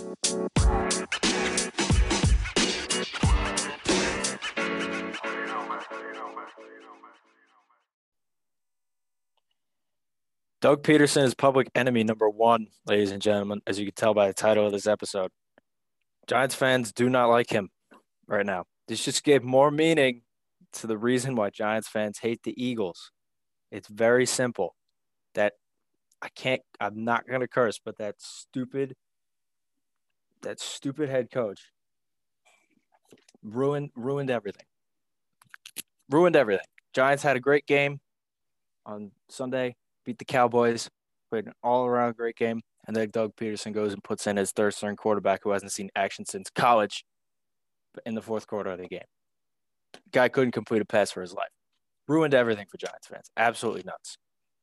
Doug Peterson is public enemy number one, ladies and gentlemen, as you can tell by the title of this episode. Giants fans do not like him right now. This just gave more meaning to the reason why Giants fans hate the Eagles. It's very simple. I'm not going to curse, but that stupid head coach ruined everything. Ruined everything. Giants had a great game on Sunday, beat the Cowboys, played an all-around great game, and then Doug Peterson goes and puts in his third-string quarterback who hasn't seen action since college in the fourth quarter of the game. Guy couldn't complete a pass for his life. Ruined everything for Giants fans. Absolutely nuts.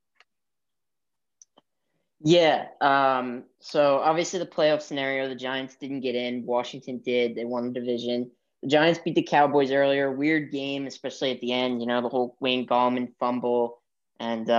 Yeah. So obviously the playoff scenario, the Giants didn't get in. Washington did. They won the division. The Giants beat the Cowboys earlier. Weird game, especially at the end. The whole Wayne Gallman fumble and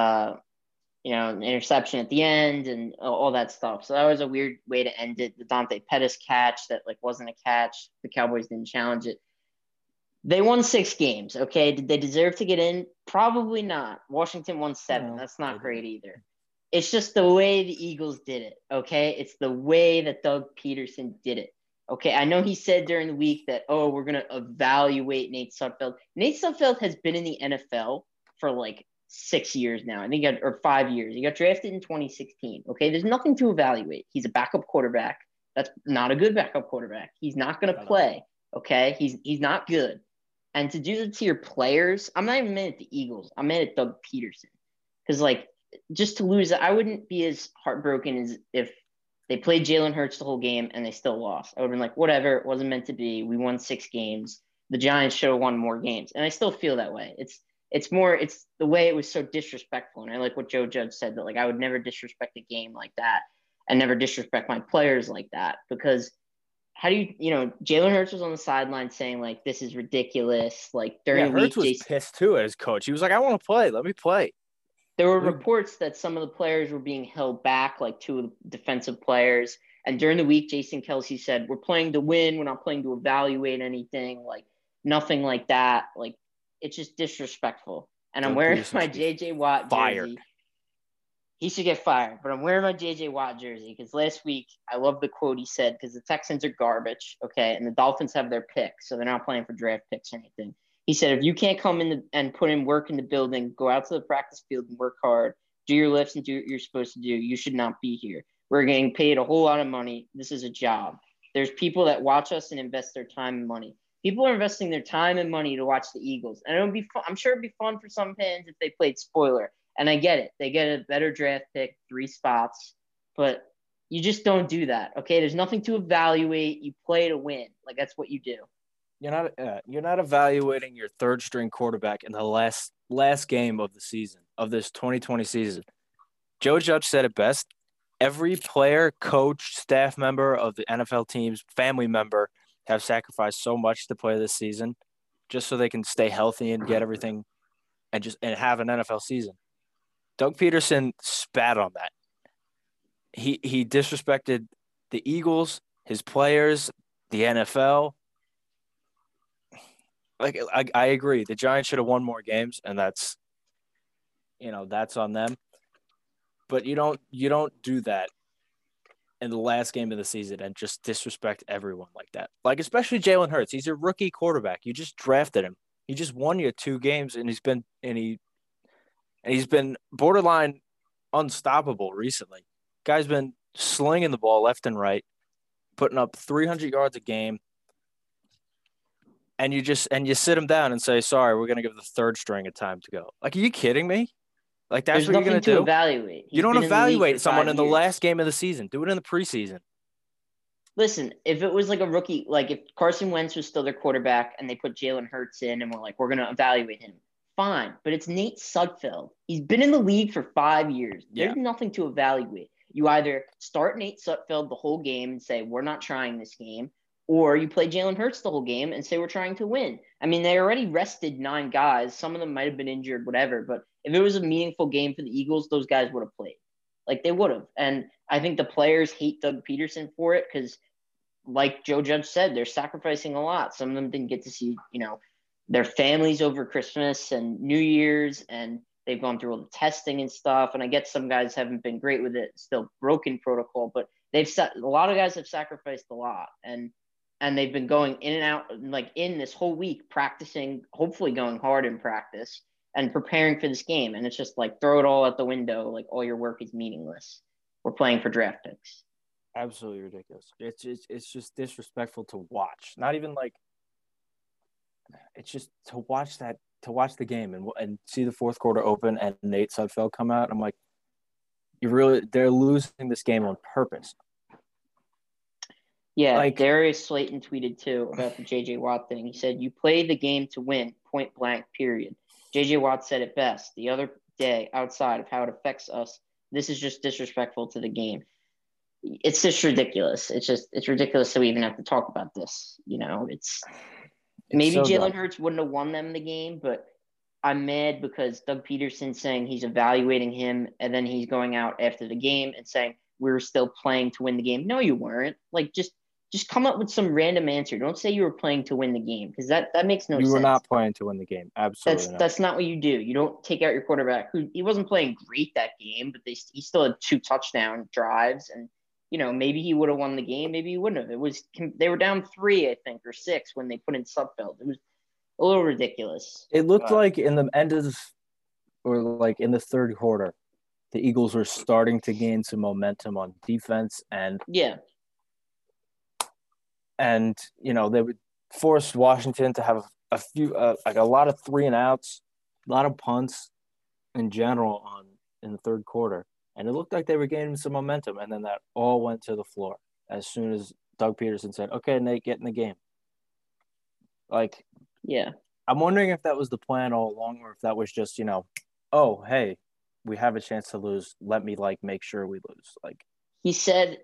an interception at the end and all that stuff. So that was a weird way to end it. The Dante Pettis catch that wasn't a catch. The Cowboys didn't challenge it. They won 6 games. Okay, did they deserve to get in? Probably not. Washington won 7. That's not great either. It's just the way the Eagles did it, okay? It's the way that Doug Peterson did it, okay? I know he said during the week that, we're going to evaluate Nate Sudfeld. Nate Sudfeld has been in the NFL for 6 years now, I think, or 5 years. He got drafted in 2016, okay? There's nothing to evaluate. He's a backup quarterback. That's not a good backup quarterback. He's not going to play, okay? He's not good. And to do that to your players, I'm not even mad at the Eagles. I'm mad at Doug Peterson because, just to lose, I wouldn't be as heartbroken as if they played Jalen Hurts the whole game and they still lost. I would have been like, whatever, it wasn't meant to be. We won 6 games. The Giants should have won more games. And I still feel that way. It's the way it was so disrespectful. And I like what Joe Judge said, that I would never disrespect a game like that and never disrespect my players like that, because how do Jalen Hurts was on the sideline saying this is ridiculous. During the week, Hurts was pissed too as coach. He was like, I want to play. Let me play. There were reports that some of the players were being held back, 2 of the defensive players. And during the week, Jason Kelce said, we're playing to win. We're not playing to evaluate anything, nothing like that. It's just disrespectful. And I'm wearing my J.J. Watt jersey. He should get fired. But I'm wearing my J.J. Watt jersey because last week, I love the quote he said, because the Texans are garbage, okay? And the Dolphins have their picks, so they're not playing for draft picks or anything. He said, if you can't come in and put in work in the building, go out to the practice field and work hard, do your lifts and do what you're supposed to do, you should not be here. We're getting paid a whole lot of money. This is a job. There's people that watch us and invest their time and money. People are investing their time and money to watch the Eagles. And it'll be fun. I'm sure it'd be fun for some fans if they played spoiler. And I get it. They get a better draft pick, 3 spots. But you just don't do that, okay? There's nothing to evaluate. You play to win. That's what you do. You're not evaluating your third string quarterback in the last game of the season, of this 2020 season. Joe Judge said it best. Every player, coach, staff member of the NFL team's family member have sacrificed so much to play this season just so they can stay healthy and get everything and have an NFL season. Doug Peterson spat on that. He disrespected the Eagles, his players, the NFL. I agree. The Giants should have won more games, and that's on them. But you don't do that in the last game of the season and just disrespect everyone like that. Especially Jalen Hurts. He's a rookie quarterback. You just drafted him. He just won you 2 games, and he's been borderline unstoppable recently. Guy's been slinging the ball left and right, putting up 300 yards a game. And you sit him down and say, sorry, we're going to give the third string a time to go. Are you kidding me? That's There's what you're going to do? Evaluate. You don't evaluate someone in the last game of the season. Do it in the preseason. Listen, if it was a rookie, if Carson Wentz was still their quarterback and they put Jalen Hurts in and we're going to evaluate him, fine. But it's Nate Sudfeld. He's been in the league for 5 years. There's nothing to evaluate. You either start Nate Sudfeld the whole game and say, we're not trying this game, or you play Jalen Hurts the whole game and say we're trying to win. I mean, they already rested 9 guys. Some of them might have been injured, whatever. But if it was a meaningful game for the Eagles, those guys would have played. They would have. And I think the players hate Doug Peterson for it because like Joe Judge said, they're sacrificing a lot. Some of them didn't get to see, their families over Christmas and New Year's, and they've gone through all the testing and stuff. And I get some guys haven't been great with it, still broken protocol, but a lot of guys have sacrificed a lot, and they've been going in and out, like in this whole week, practicing, hopefully going hard in practice and preparing for this game. And it's just like, throw it all out the window. Like, all your work is meaningless. We're playing for draft picks. Absolutely ridiculous. It's just disrespectful to watch. Not even like, it's just to watch the game and see the fourth quarter open and Nate Sudfeld come out. I'm like, they're losing this game on purpose. Yeah, like, Darius Slayton tweeted too about the J.J. Watt thing. He said, "You play the game to win, point blank, period." J.J. Watt said it best the other day outside of how it affects us. This is just disrespectful to the game. It's just ridiculous. It's ridiculous that we even have to talk about this. It's maybe so Jalen Hurts wouldn't have won them the game, but I'm mad because Doug Peterson's saying he's evaluating him, and then he's going out after the game and saying, we were still playing to win the game. No, you weren't. Like, just come up with some random answer. Don't say you were playing to win the game, because that makes no sense. You were not playing to win the game. Absolutely not. That's not what you do. You don't take out your quarterback, who he wasn't playing great that game, but he still had 2 touchdown drives, and maybe he would have won the game, maybe he wouldn't have. They were down 3, I think, or 6 when they put in Sudfeld. It was a little ridiculous. It looked like in the end of, or like in the third quarter, the Eagles were starting to gain some momentum on defense, and they would force Washington to have a few, like a lot of 3 and outs, a lot of punts in general in the third quarter, and it looked like they were gaining some momentum, and then that all went to the floor as soon as Doug Peterson said, "Okay, Nate, get in the game." Like, yeah, I'm wondering if that was the plan all along, or if that was just, oh, hey, we have a chance to lose. Let me make sure we lose. Like, he said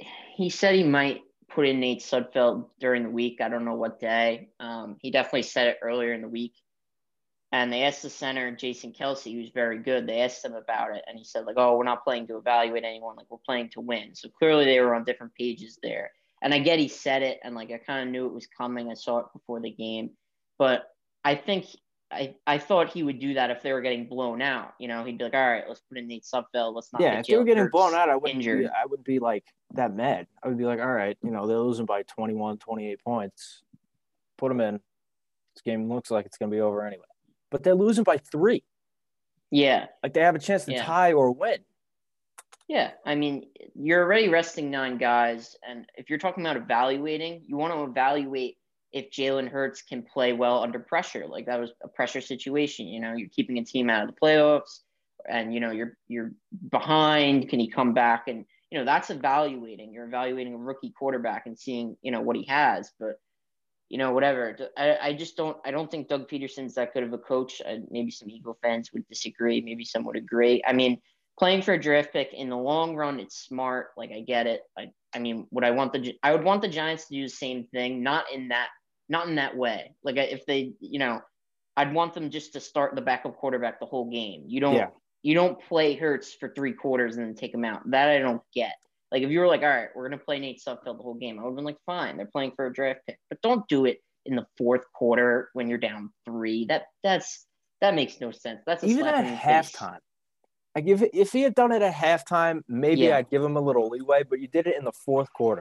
he might put in Nate Sudfeld during the week. I don't know what day. He definitely said it earlier in the week. And they asked the center, Jason Kelce, who's very good. They asked him about it, and he said, oh, we're not playing to evaluate anyone. Like, we're playing to win. So clearly they were on different pages there. And I get he said it, and I kind of knew it was coming. I saw it before the game. But I think I thought he would do that if they were getting blown out. He'd be like, all right, let's put in Nate Sudfeld. Let's not get if they were getting blown out, I wouldn't be that mad. I would be like, all right, they're losing by 21, 28 points. Put them in. This game looks like it's going to be over anyway. But they're losing by 3. Yeah. Like, they have a chance to tie or win. Yeah. I mean, you're already resting 9 guys. And if you're talking about evaluating, you want to evaluate if Jalen Hurts can play well under pressure. Like, that was a pressure situation. You're keeping a team out of the playoffs, and, you're behind. Can he come back? And, that's evaluating. You're evaluating a rookie quarterback and seeing, what he has. But, whatever. I don't think Doug Peterson's that good of a coach. Maybe some Eagle fans would disagree. Maybe some would agree. I mean, playing for a draft pick in the long run, it's smart. Like, I get it. I mean, I would want the Giants to do the same thing, not in that way. Like, if they, I'd want them just to start the backup quarterback the whole game. You don't play Hurts for 3 quarters and then take him out. That I don't get. Like, if you were like, all right, we're going to play Nate Sudfeld the whole game, I would have been like, fine, they're playing for a draft pick. But don't do it in the fourth quarter when you're down 3. That makes no sense. That's even at halftime. Like, if he had done it at halftime, maybe I'd give him a little leeway, but you did it in the fourth quarter.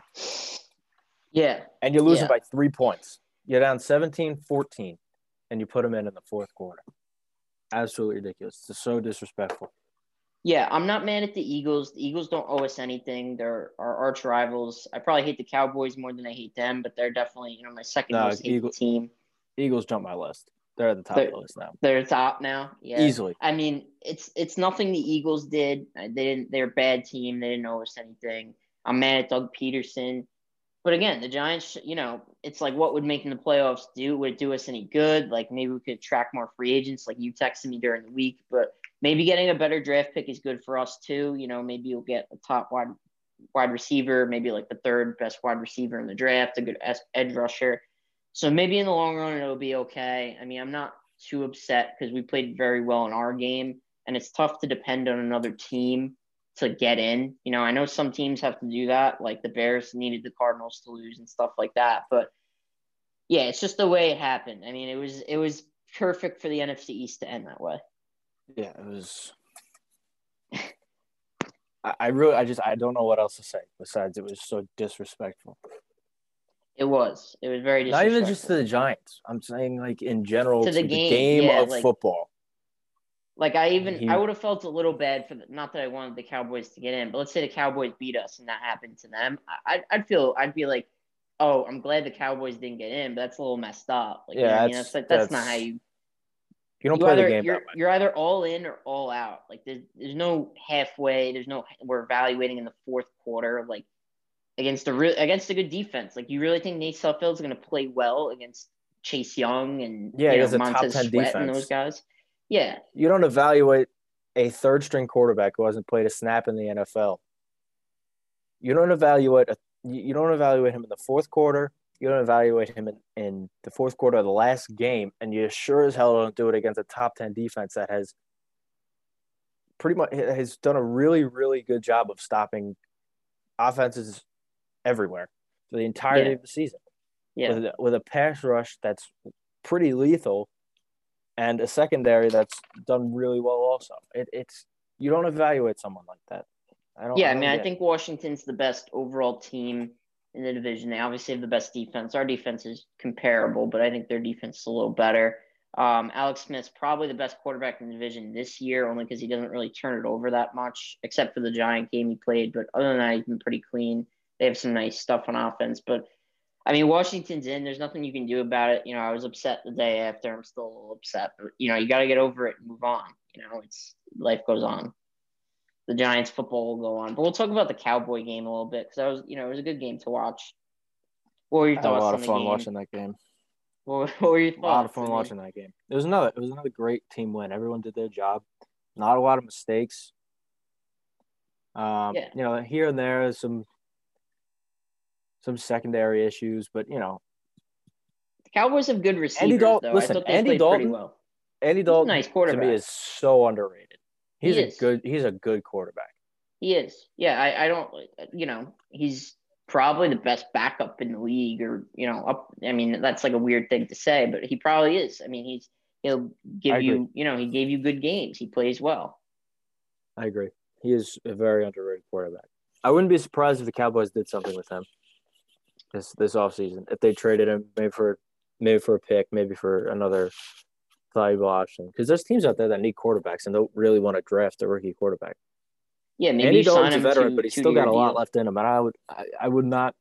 Yeah. And you're losing by 3 points. You're down 17-14, and you put him in the fourth quarter. Absolutely ridiculous. It's so disrespectful. Yeah, I'm not mad at the Eagles. The Eagles don't owe us anything. They're our arch rivals. I probably hate the Cowboys more than I hate them, but they're definitely, my second most hated team. Eagles jumped my list. They're at the top of the list now. They're top now. Yeah, easily. I mean, it's nothing the Eagles did. They're a bad team. They didn't owe us anything. I'm mad at Doug Peterson. But again, the Giants, it's like, what would making the playoffs do? Would it do us any good? Like, maybe we could attract more free agents, like you texted me during the week. But maybe getting a better draft pick is good for us too. Maybe you'll get a top wide receiver, maybe like the 3rd best wide receiver in the draft, a good edge rusher. So maybe in the long run, it'll be okay. I mean, I'm not too upset because we played very well in our game, and it's tough to depend on another team to get in. You know, I know some teams have to do that, like the Bears needed the Cardinals to lose and stuff like that. But yeah, it's just the way it happened. I mean, it was perfect for the NFC East to end that way. Yeah, it was. I don't know what else to say besides it was so disrespectful. It was. It was very Not disrespectful. even just to the Giants. I'm saying like in general To the to the game, game yeah, of football. like I would have felt a little bad for not that I wanted the Cowboys to get in, but let's say the Cowboys beat us and that happened to them. I'd be like, oh, I'm glad the Cowboys didn't get in, but that's a little messed up. Like, you know what I mean? That's not how you don't play the game you're that way. you're either all in or all out. Like there's no halfway. There's no we're evaluating in the fourth quarter like against a good defense. Like you really think Nate Sudfeld's going to play well against Chase Young and Against a top Montez 10 Sweat and those defense. guys? Yeah. You don't evaluate a third string quarterback who hasn't played a snap in the NFL. You don't evaluate him in the fourth quarter. You don't evaluate him in the fourth quarter of the last game, and you sure as hell don't do it against a top 10 defense that has done a really, really good job of stopping offenses everywhere for the entirety of the season. Yeah. With a pass rush that's pretty lethal and a secondary that's done really well also. It's you don't evaluate someone like that. I think Washington's the best overall team in the division. They obviously have the best defense. Our defense is comparable, but I think their defense is a little better. Alex Smith's probably the best quarterback in the division this year, only because he doesn't really turn it over that much, except for the Giant game he played. But other than that, he's been pretty clean. They have some nice stuff on offense. But, I mean, Washington's in. There's nothing you can do about it. You know, I was upset the day after. I'm still a little upset. But, you got to get over it and move on. Life goes on. The Giants football will go on. But we'll talk about the Cowboy game a little bit because it was a good game to watch. What were your thoughts on the game? A lot of fun watching that game. What were your thoughts? A lot of fun watching that game. It was another great team win. Everyone did their job. Not a lot of mistakes. Here and there some secondary issues, but the Cowboys have good receivers. Though. Listen, I thought they played pretty well. Andy Dalton, nice quarterback. To me, is so underrated. He's a good quarterback. He is. Yeah, I don't. He's probably the best backup in the league, or I mean, that's like a weird thing to say, but he probably is. I mean, he'll give you. He gave you good games. He plays well. I agree. He is a very underrated quarterback. I wouldn't be surprised if the Cowboys did something with him this offseason. If they traded him, maybe for a pick, maybe for another valuable option. Because there's teams out there that need quarterbacks and don't really want to draft a rookie quarterback. Yeah, maybe sign him a veteran, but he's still got a lot left in him. And I would not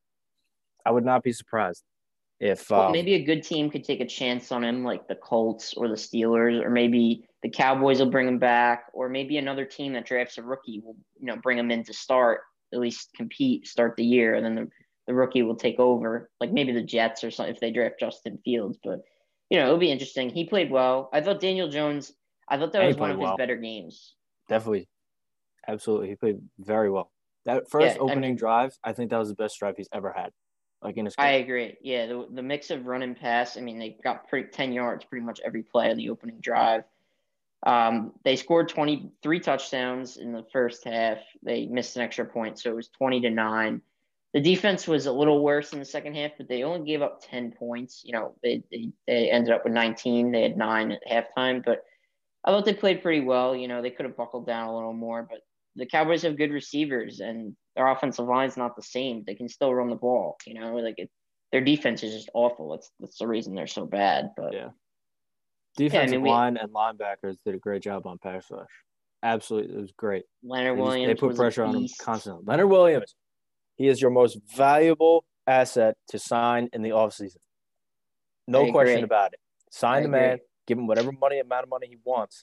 be surprised if maybe a good team could take a chance on him, like the Colts or the Steelers, or maybe the Cowboys will bring him back, or maybe another team that drafts a rookie will, bring him in to start, at least start the year, and then the rookie will take over, like maybe the Jets or something if they draft Justin Fields. But it'll be interesting. He played well. I thought Daniel Jones. I thought that was one of his better games. Definitely, absolutely, he played very well. That first opening drive, I think that was the best drive he's ever had. Like in his career. I agree. Yeah, the mix of run and pass. I mean, they got 10 yards pretty much every play of the opening drive. They scored 23 touchdowns in the first half. They missed an extra point, so it was 20-9. The defense was a little worse in the second half, but they only gave up 10 points. They ended up with 19. They had 9 at halftime, but I thought they played pretty well. They could have buckled down a little more, but the Cowboys have good receivers, and their offensive line is not the same. They can still run the ball. Their defense is just awful. That's the reason they're so bad. But yeah, defensive line and linebackers did a great job on pass rush. Absolutely, it was great. Leonard Williams, they put pressure on him constantly. Leonard Williams, he is your most valuable asset to sign in the offseason. No question about it. Sign the man, give him whatever amount of money he wants.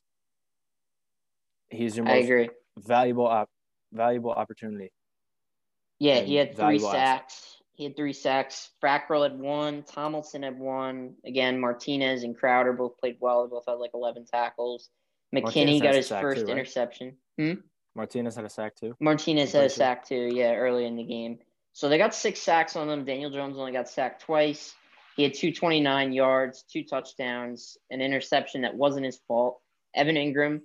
He's your most valuable opportunity. Yeah, he had 3 sacks. He had 3 sacks. Frackrell had 1. Tomlinson had 1. Again, Martinez and Crowder both played well. They both had like 11 tackles. McKinney got his first interception. Martinez had a sack too. Martinez had a sack too, early in the game. So they got 6 sacks on them. Daniel Jones only got sacked twice. He had 229 yards, 2 touchdowns, an interception that wasn't his fault. Evan Ingram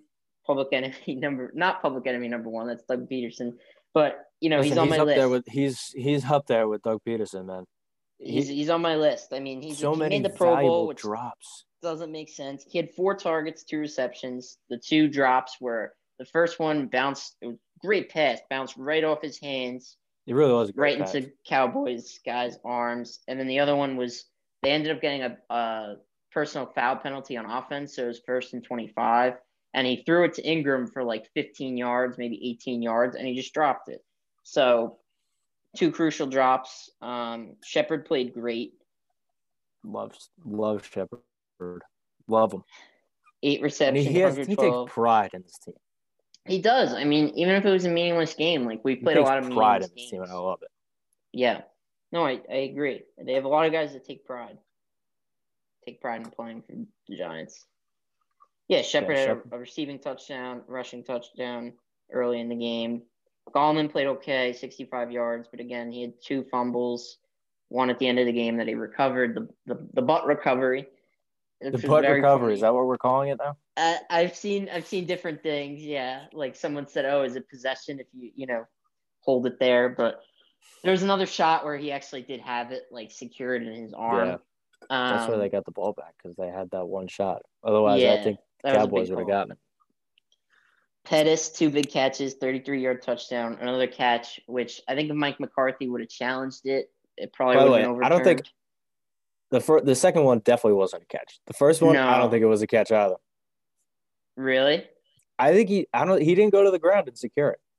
not public enemy number one. That's Doug Peterson. But he's Listen, on my up there list. with he's up there with Doug Peterson, man. He's on my list. I mean, he many made the Pro Bowl, which drops. doesn't make sense. He had 4 targets, 2 receptions. The 2 drops were the first one bounced. It was a great pass, bounced right off his hands. It really was a great right into Cowboys guys' arms. And then the other one was they ended up getting a personal foul penalty on offense, so it was 1st and 25. And he threw it to Ingram for like 15 yards, maybe 18 yards, and he just dropped it. So 2 crucial drops. Shepard played great. Love Shepard. Love him. 8 receptions, he takes pride in this team. He does. I mean, even if it was a meaningless game, like we played a lot of pride in this team, and I love it. Yeah. No, I agree. They have a lot of guys that take pride. Take pride in playing for the Giants. Yeah, Shepard had a receiving touchdown, rushing touchdown early in the game. Gallman played okay, 65 yards, but again, he had 2 fumbles, one at the end of the game that he recovered, the butt recovery. The butt recovery, funny. Is that what we're calling it now? I've seen different things, yeah. Like someone said, oh, is it possession if you hold it there? But there was another shot where he actually did have it like secured in his arm. Yeah. That's why they got the ball back, because they had that one shot. Otherwise, I think the Cowboys would have gotten it. Pettis, 2 big catches, 33-yard touchdown. Another catch, which I think if Mike McCarthy would have challenged it, it probably would have been overturned. I don't think the second one definitely wasn't a catch. The first one, I don't think it was a catch either. Really? I think he didn't go to the ground and secure it.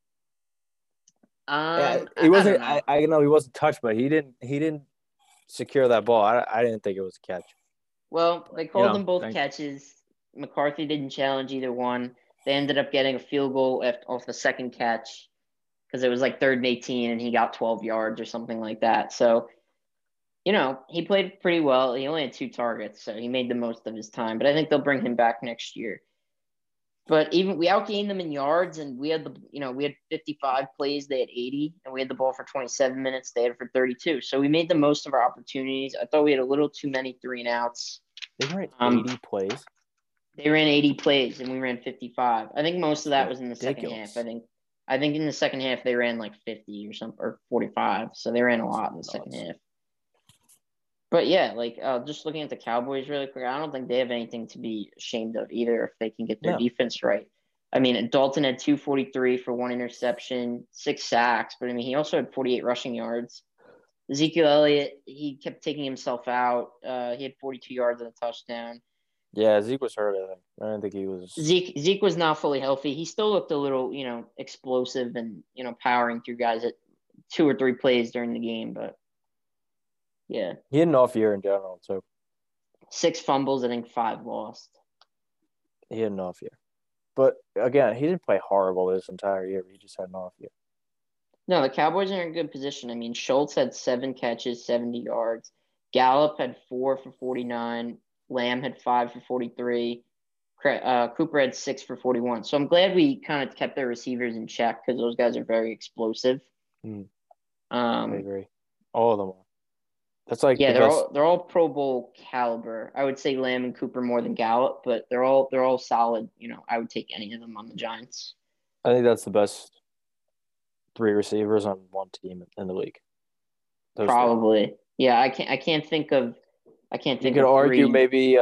He wasn't. I know he wasn't touched, but he didn't secure that ball. I didn't think it was a catch. Well, they called them both catches. McCarthy didn't challenge either one. They ended up getting a field goal off the second catch because it was like 3rd and 18, and he got 12 yards or something like that. So, he played pretty well. He only had 2 targets, so he made the most of his time. But I think they'll bring him back next year. But even we outgained them in yards, and we had we had 55 plays, they had 80, and we had the ball for 27 minutes, they had it for 32. So we made the most of our opportunities. I thought we had a little too many 3-and-outs. They ran 80 plays. They ran 80 plays, and we ran 55. I think most of that was in the second half. I think in the second half they ran like 50 or something, or 45. So they ran a lot in the second half. But yeah, just looking at the Cowboys really quick, I don't think they have anything to be ashamed of either if they can get their defense right. I mean, Dalton had 243 for 1 interception, 6 sacks, but I mean, he also had 48 rushing yards. Ezekiel Elliott, he kept taking himself out. He had 42 yards and a touchdown. Yeah, Zeke was hurt, I think. I didn't think he was. Zeke was not fully healthy. He still looked a little, explosive and, powering through guys at 2 or 3 plays during the game, but yeah. He had an off year in general, too. 6 fumbles, I think 5 lost. He had an off year. But, again, he didn't play horrible this entire year. He just had an off year. No, the Cowboys are in good position. I mean, Schultz had 7 catches, 70 yards. Gallup had 4 for 49. Lamb had 5 for 43. Cooper had 6 for 41. So I'm glad we kind of kept their receivers in check because those guys are very explosive. I agree. All of them are. That's like they're all Pro Bowl caliber. I would say Lamb and Cooper more than Gallup, but they're all solid. I would take any of them on the Giants. I think that's the best 3 receivers on one team in the league. Probably. 3. Yeah, I can't think of. You could argue 3. maybe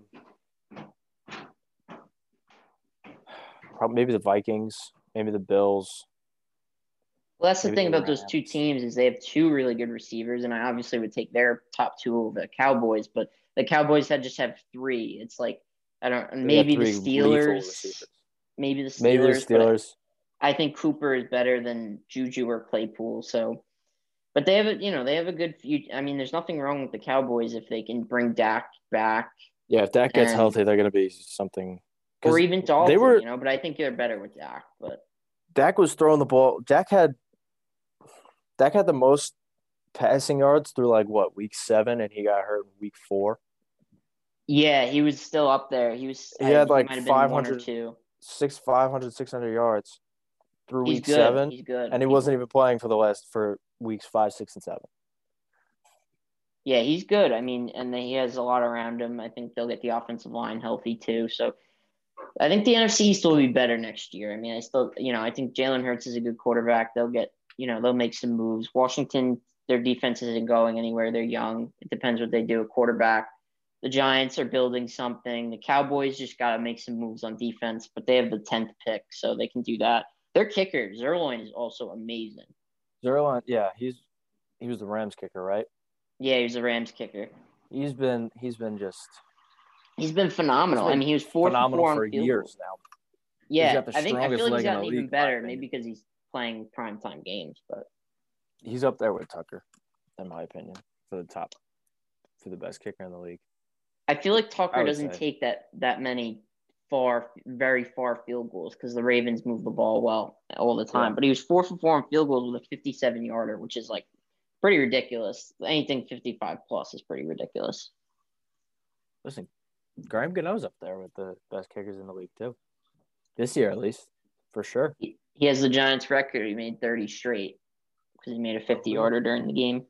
maybe the Vikings, maybe the Bills. Well, that's the thing about those 2 teams is they have 2 really good receivers, and I obviously would take their top 2 over the Cowboys, but the Cowboys just have 3. It's like maybe the Steelers. Maybe the Steelers. I think Cooper is better than Juju or Claypool. So, but they have a good future. I mean, there's nothing wrong with the Cowboys if they can bring Dak back. Yeah, if Dak gets healthy, they're going to be something. Or even Dalton, but I think they're better with Dak. But Dak was throwing the ball. Dak had the most passing yards through week 7, and he got hurt in week 4. Yeah, he was still up there. He had 500, 600 yards through week 7. He's good. And he wasn't even playing for weeks 5, 6, and 7. Yeah, he's good. I mean, and he has a lot around him. I think they'll get the offensive line healthy too. So I think the NFC East will be better next year. I mean, I think Jalen Hurts is a good quarterback. They'll make some moves. Washington, their defense isn't going anywhere. They're young. It depends what they do at quarterback. The Giants are building something. The Cowboys just got to make some moves on defense, but they have the 10th pick, so they can do that. Their kicker, Zerline, is also amazing. Zerline, yeah, he was the Rams kicker, right? Yeah, he was the Rams kicker. He's been phenomenal. I mean, he was 4 for 4 for on field years goal. now. Yeah, He's got the I feel strongest like leg he's in the gotten league, even in my better, opinion. maybe because he's playing primetime games, but he's up there with Tucker, in my opinion, for the best kicker in the league. I feel like Tucker doesn't take that many very far field goals because the Ravens move the ball well all the time. Yeah. But he was 4 for 4 on field goals with a 57-yarder, which is like pretty ridiculous. Anything 55 plus is pretty ridiculous. Listen, Graham Gano's up there with the best kickers in the league too. This year, at least, for sure. He has the Giants record. He made 30 straight because he made a 50-yarder during the game.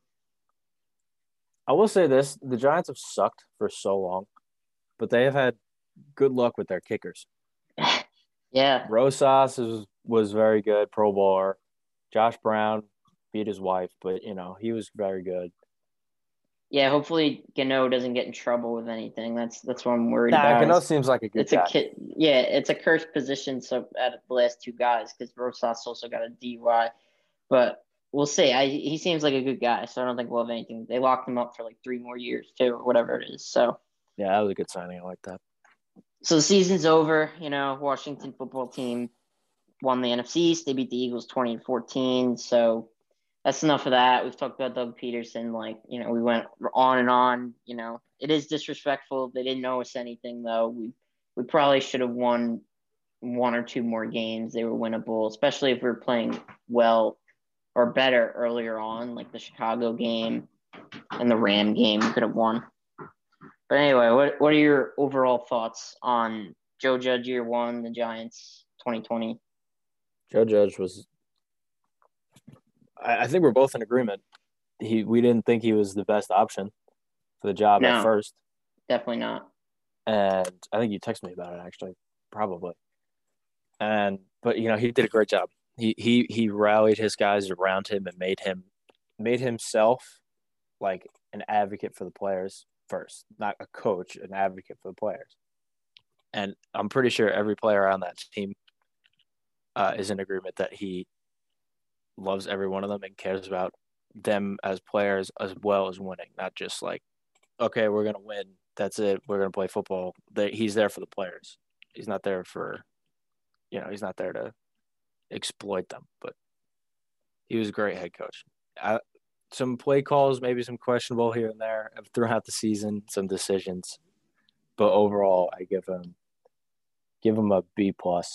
I will say this. The Giants have sucked for so long, but they have had good luck with their kickers. Yeah. Rosas was very good, Pro Bowler. Josh Brown beat his wife, but, he was very good. Yeah, hopefully Gano doesn't get in trouble with anything. That's what I'm worried about. Gano seems like a good guy. It's a cursed position. So out of the last two guys, because Rosas also got a DUI, but we'll see. He seems like a good guy, so I don't think we'll have anything. They locked him up for like 3 more years too, or whatever it is. So yeah, that was a good signing. I like that. So the season's over. Washington football team won the NFC East. They beat the Eagles 20-14. So that's enough of that. We've talked about Doug Peterson. We went on and on. It is disrespectful. They didn't owe us anything, though. We probably should have won 1 or 2 more games. They were winnable, especially if we were playing well or better earlier on, like the Chicago game and the Ram game. We could have won. But anyway, what are your overall thoughts on Joe Judge year 1, the Giants 2020? Joe Judge was – I think we're both in agreement. We didn't think he was the best option for the job at first. Definitely not. And I think you texted me about it, actually, probably. But he did a great job. He rallied his guys around him and made himself like an advocate for the players first, not a coach, an advocate for the players. And I'm pretty sure every player on that team is in agreement that he loves every one of them and cares about them as players as well as winning, not just like, okay, we're going to win. That's it. We're going to play football. He's there for the players. He's not there for, he's not there to exploit them, but he was a great head coach. Some play calls, maybe some questionable here and there throughout the season, some decisions, but overall, I give him a B+.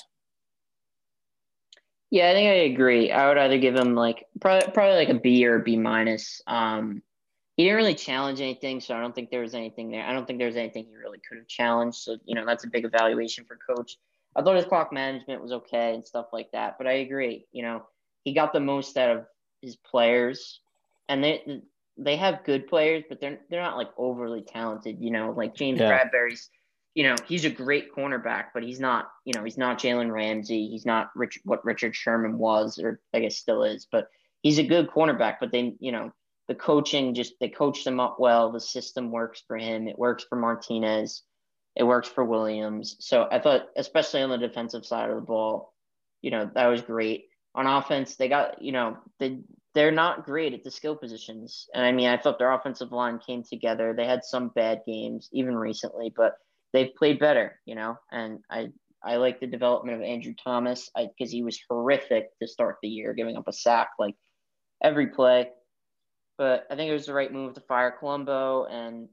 Yeah, I think I agree. I would either give him probably like a B or a B-. He didn't really challenge anything, so I don't think there was anything there. I don't think there was anything he really could have challenged. So that's a big evaluation for coach. I thought his clock management was okay and stuff like that, but I agree. He got the most out of his players. And they have good players, but they're not like overly talented. Like James Bradbury's. He's a great cornerback, but he's not. He's not Jalen Ramsey. He's not what Richard Sherman was, or I guess still is. But he's a good cornerback. But the coaching they coached him up well. The system works for him. It works for Martinez. It works for Williams. So I thought, especially on the defensive side of the ball, that was great. On offense, they got they're not great at the skill positions. And I mean, I thought their offensive line came together. They had some bad games, even recently, but they've played better, and I like the development of Andrew Thomas because he was horrific to start the year, giving up a sack like every play. But I think it was the right move to fire Colombo, and,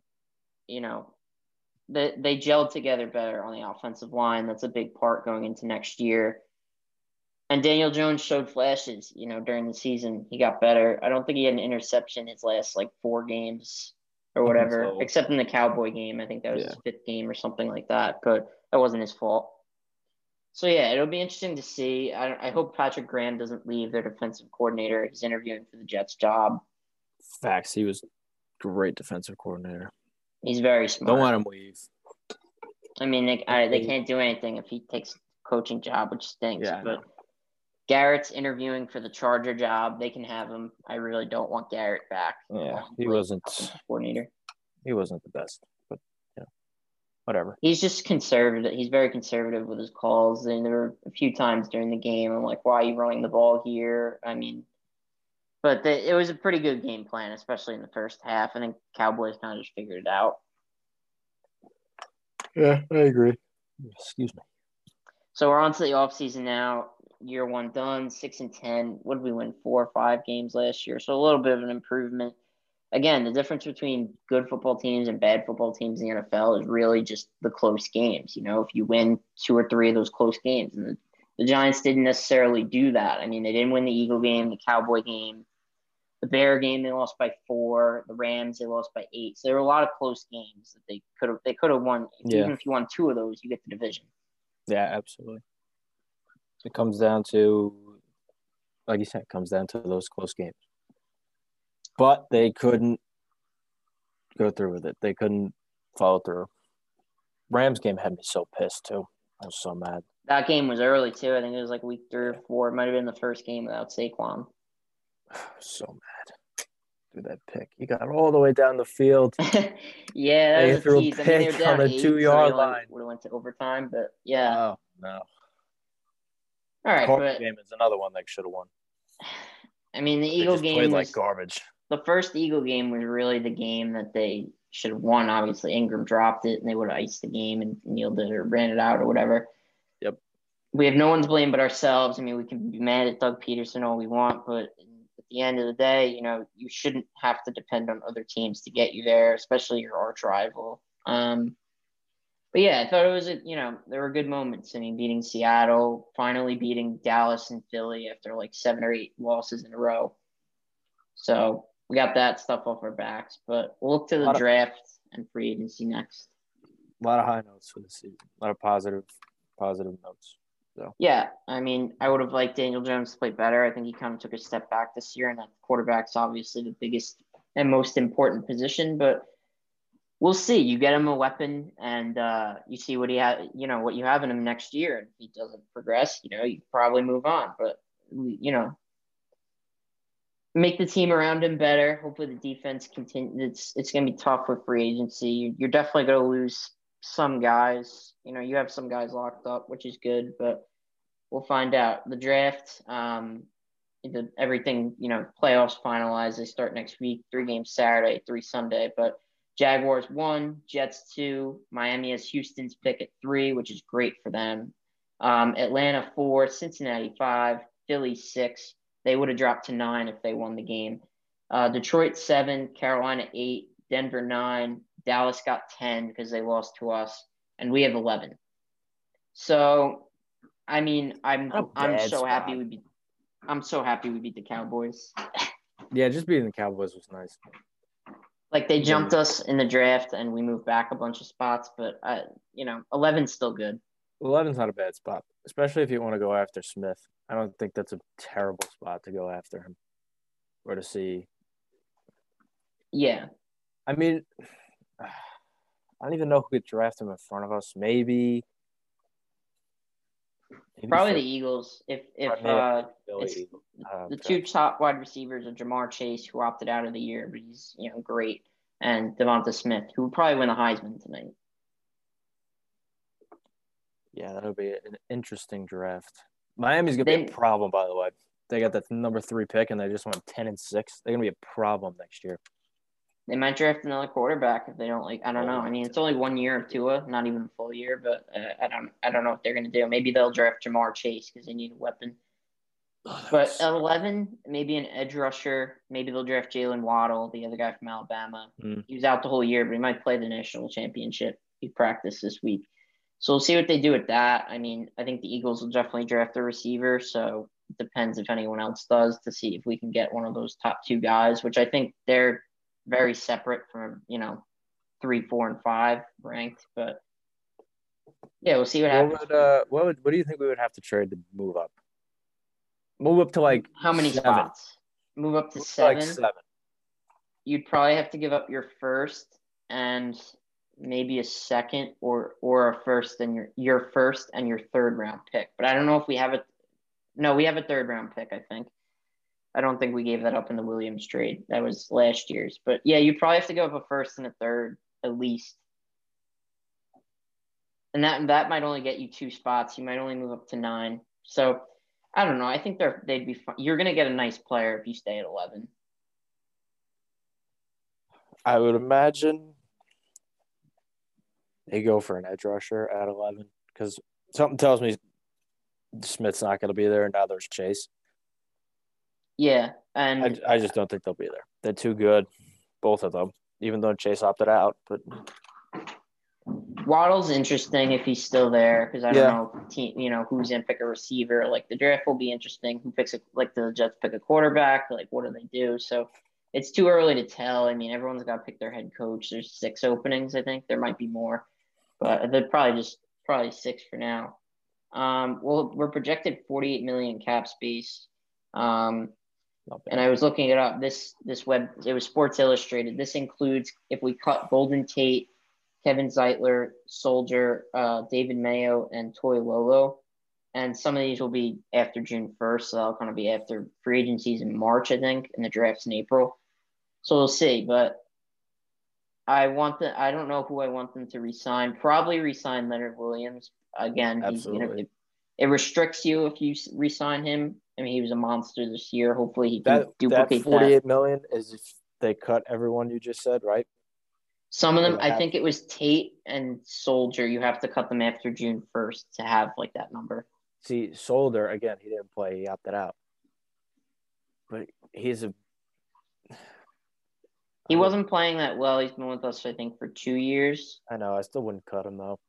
they gelled together better on the offensive line. That's a big part going into next year. And Daniel Jones showed flashes, during the season. He got better. I don't think he had an interception his last 4 games or whatever, except in the Cowboy game. I think that was his 5th game or something like that, but that wasn't his fault. So, yeah, it'll be interesting to see. I hope Patrick Graham doesn't leave, their defensive coordinator. He's interviewing for the Jets job. Facts. He was great defensive coordinator. He's very smart. Don't let him leave. I mean, they can't do anything if he takes a coaching job, which stinks. Yeah, but Garrett's interviewing for the Charger job. They can have him. I really don't want Garrett back. Yeah, he wasn't coordinator. He wasn't the best, but whatever. He's just conservative. He's very conservative with his calls, and there were a few times during the game I'm like, "Why are you running the ball here?" I mean, but it was a pretty good game plan, especially in the first half. I think Cowboys kind of just figured it out. Yeah, I agree. Excuse me. So we're on to the offseason now. Year one done, 6-10. What did we win? 4 or 5 games last year. So a little bit of an improvement. Again, the difference between good football teams and bad football teams in the NFL is really just the close games. If you win 2 or 3 of those close games, and the Giants didn't necessarily do that. I mean, they didn't win the Eagle game, the Cowboy game, the Bear game. They lost by 4. The Rams, they lost by 8. So there were a lot of close games that they could have won. Yeah. Even if you won 2 of those, you get the division. Yeah, absolutely. It comes down to, like you said, it comes down to those close games. But they couldn't go through with it. They couldn't follow through. Rams game had me so pissed, too. I was so mad. That game was early, too. I think it was like week 3 or 4. It might have been the first game without Saquon. I was so mad. Threw that pick. He got all the way down the field. Yeah, that was a tease. I mean, they were down on the 2-yard line. Would have went to overtime, but yeah. Oh, no. All right, Cardinals game is another one they should have won. I mean, the Eagle game played like garbage. The first Eagle game was really the game that they should have won. Obviously, Ingram dropped it, and they would have iced the game and kneeled it or ran it out or whatever. Yep. We have no one to blame but ourselves. I mean, we can be mad at Doug Peterson all we want, but at the end of the day, you shouldn't have to depend on other teams to get you there, especially your arch rival. But yeah, I thought it was there were good moments. I mean, beating Seattle, finally beating Dallas and Philly after like 7 or 8 losses in a row. So we got that stuff off our backs, but we'll look to the draft and free agency next. A lot of high notes for this season. A lot of positive notes. So yeah, I mean, I would have liked Daniel Jones to play better. I think he kind of took a step back this year, and that quarterback's obviously the biggest and most important position, but we'll see. You get him a weapon, and you see what what you have in him next year. And if he doesn't progress, you probably move on. But make the team around him better. Hopefully, the defense continues. It's going to be tough with free agency. You're definitely going to lose some guys. You have some guys locked up, which is good, but we'll find out. The draft, everything, playoffs finalized. They start next week. 3 games Saturday, 3 Sunday, but. Jaguars 1, Jets 2, Miami has Houston's pick at 3, which is great for them. Atlanta 4, Cincinnati 5, Philly 6. They would have dropped to 9 if they won the game. Detroit 7, Carolina 8, Denver 9, Dallas got 10 because they lost to us, and we have 11. So, I mean, I'm so happy we beat the Cowboys. Yeah, just beating the Cowboys was nice. Like, they jumped us in the draft, and we moved back a bunch of spots, but, 11's still good. 11's not a bad spot, especially if you want to go after Smith. I don't think that's a terrible spot to go after him or to see. Yeah. I mean, I don't even know who could draft him in front of us. Maybe probably the Eagles. If the 2 top wide receivers are Jamar Chase, who opted out of the year, but he's great, and Devonta Smith, who would probably win the Heisman tonight. Yeah, that'll be an interesting draft. Miami's gonna be a problem, by the way. They got that number 3 pick, and they just went 10-6. They're gonna be a problem next year. They might draft another quarterback if they don't I don't know. I mean, it's only 1 year of Tua, not even a full year, but I don't know what they're going to do. Maybe they'll draft Jamar Chase because they need a weapon. But at 11, maybe an edge rusher. Maybe they'll draft Jalen Waddle, the other guy from Alabama. He was out the whole year, but he might play the national championship. He practiced this week. So we'll see what they do with that. I mean, I think the Eagles will definitely draft a receiver, so it depends if anyone else does to see if we can get one of those top 2 guys, which I think they're very separate from 3, 4, and 5 ranked, but yeah, we'll see what happens. What do you think we would have to trade to move up? Move up to like how many 7. spots? Move up to 7. Like 7. You'd probably have to give up your first and maybe a second or a first and your first and your third round pick. But I don't know if we have a no, we have a third round pick, I think. I don't think we gave that up in the Williams trade. That was last year's. But yeah, you probably have to go with a first and a third at least. And that might only get you 2 spots. You might only move up to 9. So I don't know. I think they'd be fun. You're gonna get a nice player if you stay at 11. I would imagine they go for an edge rusher at 11 because something tells me Smith's not going to be there, and now there's Chase. Yeah, and I just don't think they'll be there. They're too good, both of them, even though Chase opted out. But Waddle's interesting if he's still there because I don't know, who's gonna pick a receiver. Like the draft will be interesting. Who picks the Jets pick a quarterback? Like what do they do? So it's too early to tell. I mean, everyone's got to pick their head coach. There's 6 openings. I think there might be more, but they're probably 6 for now. Well, we're projected 48 million cap space. And I was looking it up. It was Sports Illustrated. This includes if we cut Golden Tate, Kevin Zeitler, Soldier, David Mayo, and Toy Lolo. And some of these will be after June 1st. So that'll kind of be after free agencies in March, I think, and the draft's in April. So we'll see. But I don't know who I want them to resign. Probably resign Leonard Williams. Again, it restricts you if you resign him. I mean, he was a monster this year. Hopefully he can duplicate that. 48 million is if they cut everyone you just said, right? Some of them, I think it was Tate and Soldier. You have to cut them after June 1st to have like that number. See, Soldier, again, he didn't play. He opted out. But he wasn't playing that well. He's been with us, I think, for 2 years. I know. I still wouldn't cut him, though.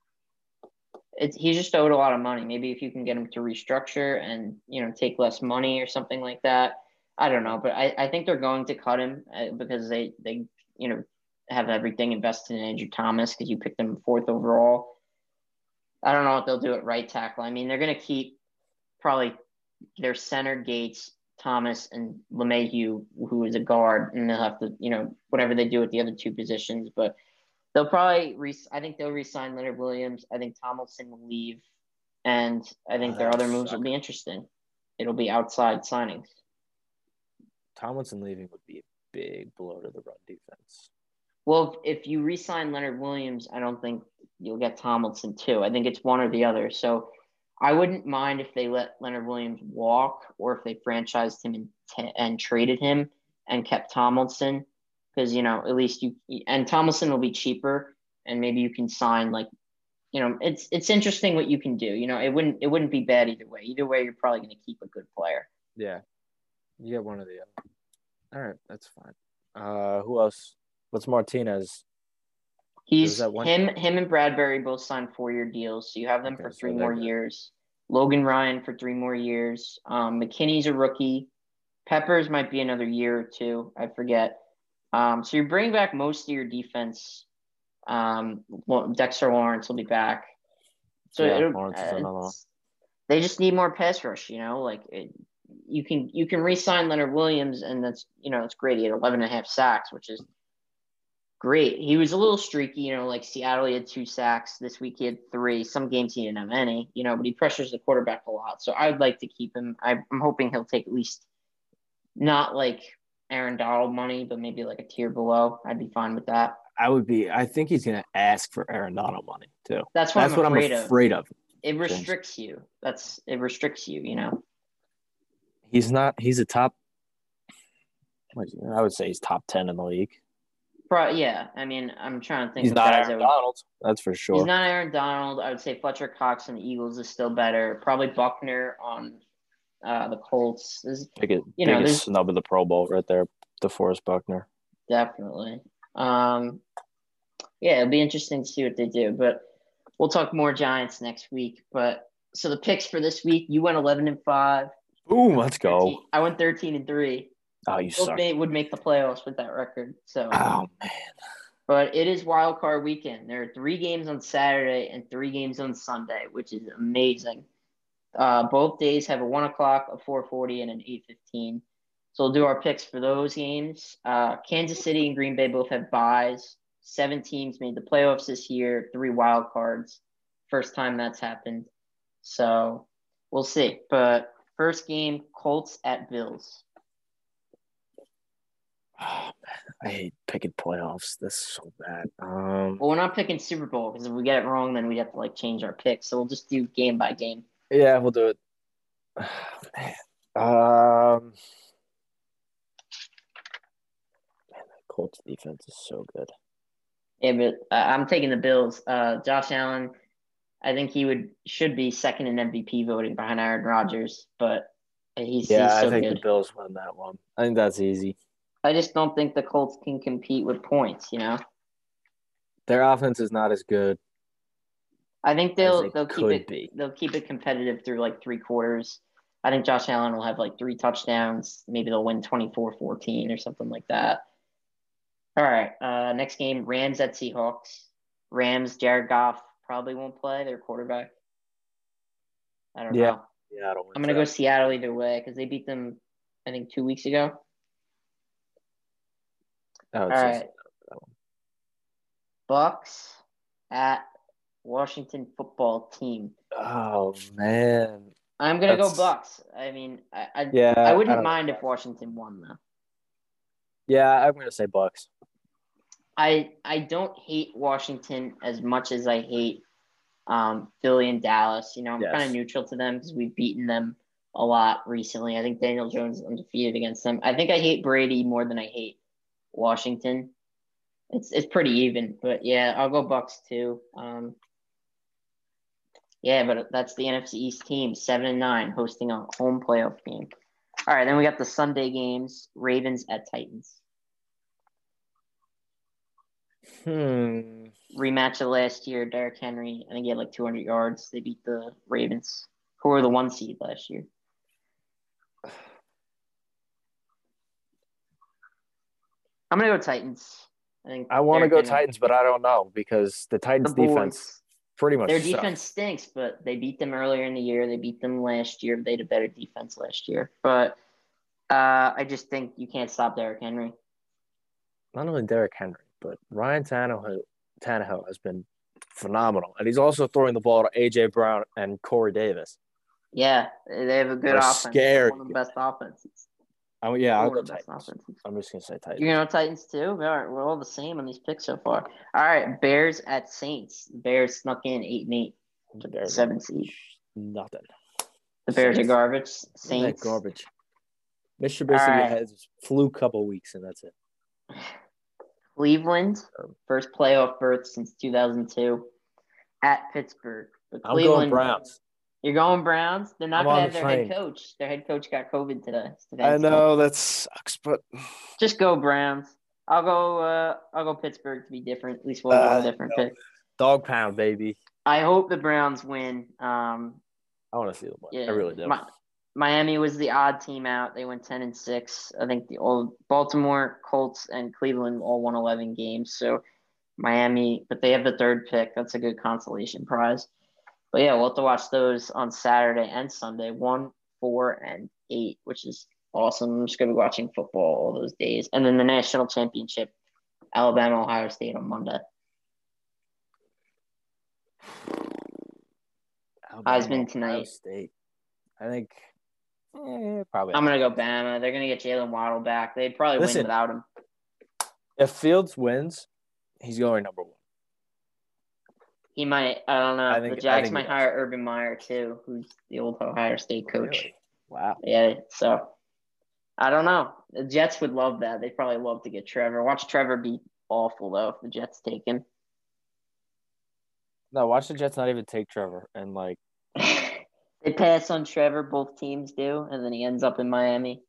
He just owed a lot of money. Maybe if you can get him to restructure and, take less money or something like that. I don't know. But I think they're going to cut him because they have everything invested in Andrew Thomas because you picked them 4th overall. I don't know what they'll do at right tackle. I mean, they're going to keep probably their center Gates, Thomas, and LeMahieu, who is a guard, and they'll have to, whatever they do at the other 2 positions. But they'll probably I think they'll re-sign Leonard Williams. I think Tomlinson will leave, and I think their other moves will be interesting. It'll be outside signings. Tomlinson leaving would be a big blow to the run defense. Well, if you re-sign Leonard Williams, I don't think you'll get Tomlinson too. I think it's one or the other. So I wouldn't mind if they let Leonard Williams walk or if they franchised him and traded him and kept Tomlinson because, at least and Tomlinson will be cheaper and maybe you can sign it's interesting what you can do. It wouldn't be bad either way. Either way, you're probably going to keep a good player. Yeah. You get one or the other. All right. That's fine. Who else? What's Martinez? Him and Bradbury both signed 4-year deals, so you have them for 3 more years. Logan Ryan for 3 more years. McKinney's a rookie. Peppers might be another year or 2. I forget. So you're bringing back most of your defense. Dexter Lawrence will be back. So they just need more pass rush. You can re-sign Leonard Williams, and that's it's great. He had 11.5 sacks, which is great. He was a little streaky, like Seattle, he had 2 sacks. This week he had 3. Some games he didn't have any, but he pressures the quarterback a lot. So I would like to keep him. I'm hoping he'll take at least not like Aaron Donald money, but maybe like a tier below. I'd be fine with that. I think he's going to ask for Aaron Donald money too. That's what I'm afraid of. It restricts you. It restricts you, He's a top, I would say he's top 10 in the league. Yeah, I mean, I'm trying to think. He's not Aaron Donald, that's for sure. He's not Aaron Donald. I would say Fletcher Cox on the Eagles is still better. Probably Buckner on the Colts. Biggest snub of the Pro Bowl right there, DeForest Buckner. Definitely. Yeah, it'll be interesting to see what they do. But we'll talk more Giants next week. But so the picks for this week, you went 11-5. Boom, let's go. I went 13-3. Oh, you suck. Would make the playoffs with that record. So. Oh man. But it is wild card weekend. There are 3 games on Saturday and 3 games on Sunday, which is amazing. Both days have a 1 o'clock, a 4:40, and an 8:15. So we'll do our picks for those games. Kansas City and Green Bay both have byes. 7 teams made the playoffs this year, 3 wild cards. First time that's happened. So we'll see. But first game, Colts at Bills. Oh, man, I hate picking playoffs. This is so bad. Well, we're not picking Super Bowl because if we get it wrong, then we'd have to like change our pick. So we'll just do game by game. Yeah, we'll do it. Man, the Colts defense is so good. Yeah, but I'm taking the Bills. Josh Allen, I think he should be second in MVP voting behind Aaron Rodgers, but he's I so think the good. Bills win that one. I think that's easy. I just don't think the Colts can compete with points, you know? Their offense is not as good I think as they'll it they'll keep could it be. they'll keep it competitive through like 3 quarters. I think Josh Allen will have like 3 touchdowns. Maybe they'll win 24-14 or something like that. All right. Next game, Rams at Seahawks. Rams, Jared Goff probably won't play. Their quarterback. I don't Yeah, know. I don't win. I'm gonna go Seattle either way because they beat them, I think, 2 weeks ago. All right. Bucks at Washington football team. Oh man, I'm gonna go Bucks. I mean, I wouldn't mind if Washington won though. Yeah, I'm gonna say Bucks. I don't hate Washington as much as I hate Philly and Dallas. You know, I'm kind of neutral to them because we've beaten them a lot recently. I think Daniel Jones is undefeated against them. I think I hate Brady more than I hate Washington. It's pretty even, but yeah, I'll go Bucks too. Yeah, but that's the NFC East team, 7-9, hosting a home playoff game. All right, then we got the Sunday games: Ravens at Titans. Rematch of last year. Derrick Henry, I think he had like 200 yards. They beat the Ravens, who were the 1 seed last year. I'm gonna go Titans. I want to go Titans, but I don't know because the Titans defense pretty much their defense stinks, but they beat them earlier in the year. They beat them last year. They had a better defense last year, but I just think you can't stop Derrick Henry. Not only Derrick Henry, but Ryan Tannehill has been phenomenal, and he's also throwing the ball to A.J. Brown and Corey Davis. Yeah, they have a good offense. Scary. One of the best offenses. I'll go Titans. I'm just gonna say Titans. You're gonna go Titans too? All right, we're all the same on these picks so far. All right, Bears at Saints. The Bears snuck in 8-8. The Bears 7 seed. Nothing. The Bears are garbage. Saints garbage. Mr. Trubisky has flu couple weeks and that's it. Cleveland, first playoff berth since 2002 at Pittsburgh. But I'm going Browns. You're going Browns? They're not going to have their head coach. Their head coach got COVID today. I know that sucks, but just go Browns. I'll go Pittsburgh to be different. At least we'll have one different pick. Dog pound, baby. I hope the Browns win. I want to see them win. Yeah, I really do. Miami was the odd team out. They went 10-6. I think the old Baltimore, Colts, and Cleveland all won 11 games. So Miami, but they have the 3rd pick. That's a good consolation prize. But yeah, we'll have to watch those on Saturday and Sunday, 1, 4, and 8, which is awesome. I'm just going to be watching football all those days. And then the national championship, Alabama, Ohio State on Monday. Heisman tonight. Ohio State. I think probably. I'm going to go Bama. They're going to get Jalen Waddle back. They'd probably win without him. If Fields wins, he's going number 1. He might. I don't know. The Jags might hire Urban Meyer too, who's the old Ohio State coach. Really? Wow. Yeah. So I don't know. The Jets would love that. They'd probably love to get Trevor. Watch Trevor be awful though if the Jets take him. No, watch the Jets not even take Trevor and like they pass on Trevor. Both teams do, and then he ends up in Miami.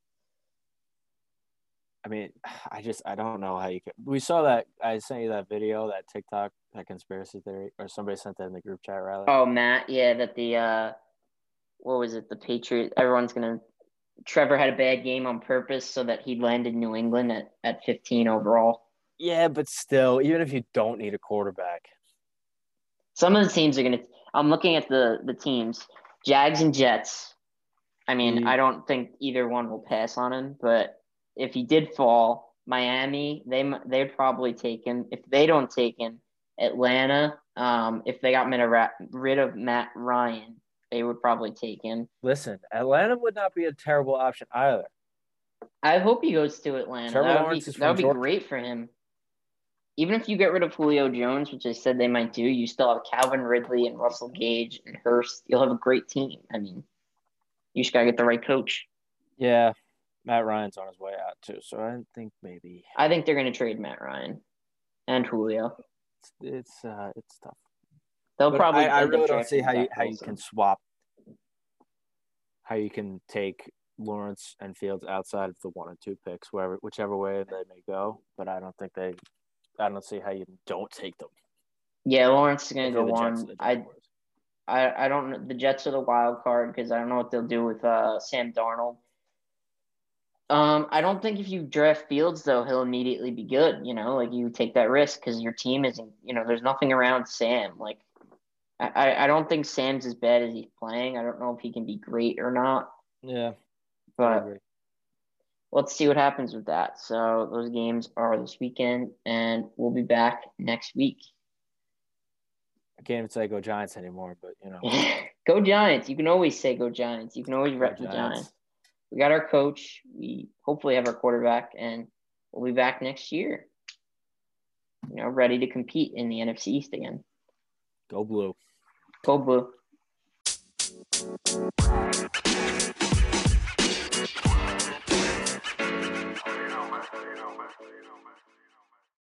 I mean, I don't know how you can. We saw that. I sent you that video, that TikTok, that conspiracy theory, or somebody sent that in the group chat, rather. Oh, Matt, yeah, that what was it? The Patriots. Trevor had a bad game on purpose so that he landed New England at 15 overall. Yeah, but still, even if you don't need a quarterback. Some of the teams are going to – I'm looking at the teams. Jags and Jets. I mean, I don't think either one will pass on him, but – if he did fall, Miami, they'd probably take him. If they don't take him, Atlanta, if they got rid of Matt Ryan, they would probably take him. Listen, Atlanta would not be a terrible option either. I hope he goes to Atlanta. Trevor Lawrence is That would from be Georgia. great for him. Even if you get rid of Julio Jones, which I said they might do, you still have Calvin Ridley and Russell Gage and Hurst. You'll have a great team. I mean, you just gotta get the right coach. Yeah, Matt Ryan's on his way out too, so I think maybe I think they're gonna trade Matt Ryan and Julio. it's tough. They'll But probably. I end up really don't see drafting how you Zach Wilson. can swap, how you can take Lawrence and Fields outside of the 1 and 2 picks, whichever way they may go. But I don't see how you don't take them. Yeah, Lawrence is gonna If go you're the Jets on. or the Jaguars. I don't know. The Jets are the wild card because I don't know what they'll do with Sam Darnold. I don't think if you draft Fields though, he'll immediately be good. You know, like you take that risk because your team isn't. You know, there's nothing around Sam. Like, I don't think Sam's as bad as he's playing. I don't know if he can be great or not, Yeah, I but agree. let's see what happens with that. So those games are this weekend, and we'll be back next week. I can't even say go Giants anymore, but Go Giants! You can always say go Giants. You can always go rep the Giants. We got our coach. We hopefully have our quarterback, and we'll be back next year. You know, ready to compete in the NFC East again. Go Blue. Go Blue.